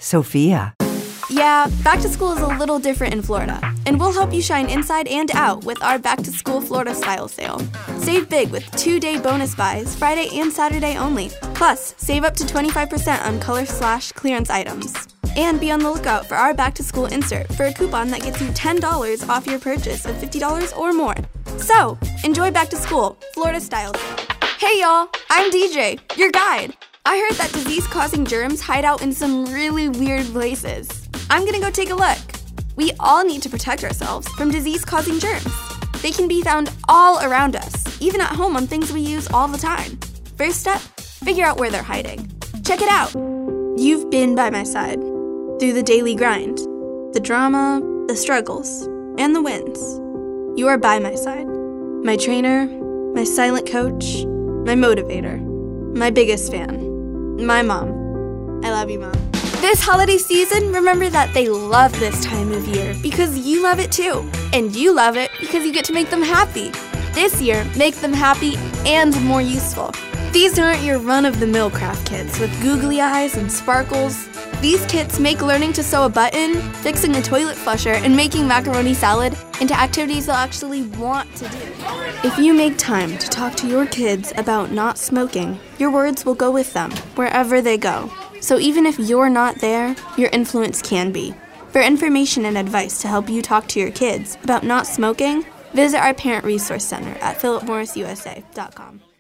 Sophia. Yeah, back to school is a little different in Florida, and we'll help you shine inside and out with our Back to School Florida Style Sale. Save big with 2-day bonus buys, Friday and Saturday only. Plus, save up to 25% on color/clearance items. And be on the lookout for our Back to School insert for a coupon that gets you $10 off your purchase of $50 or more. So, enjoy Back to School Florida Style Sale. Hey y'all, I'm DJ, your guide. I heard that disease-causing germs hide out in some really weird places. I'm gonna go take a look. We all need to protect ourselves from disease-causing germs. They can be found all around us, even at home on things we use all the time. First step, figure out where they're hiding. Check it out. You've been by my side through the daily grind, the drama, the struggles, and the wins. You are by my side. My trainer, my silent coach, my motivator, my biggest fan, my mom. I love you, Mom. This holiday season, remember that they love this time of year because you love it too. And you love it because you get to make them happy. This year, make them happy and more useful. These aren't your run-of-the-mill craft kits with googly eyes and sparkles. These kits make learning to sew a button, fixing a toilet flusher, and making macaroni salad into activities they'll actually want to do. If you make time to talk to your kids about not smoking, your words will go with them wherever they go. So even if you're not there, your influence can be. For information and advice to help you talk to your kids about not smoking, visit our Parent Resource Center at philipmorrisusa.com.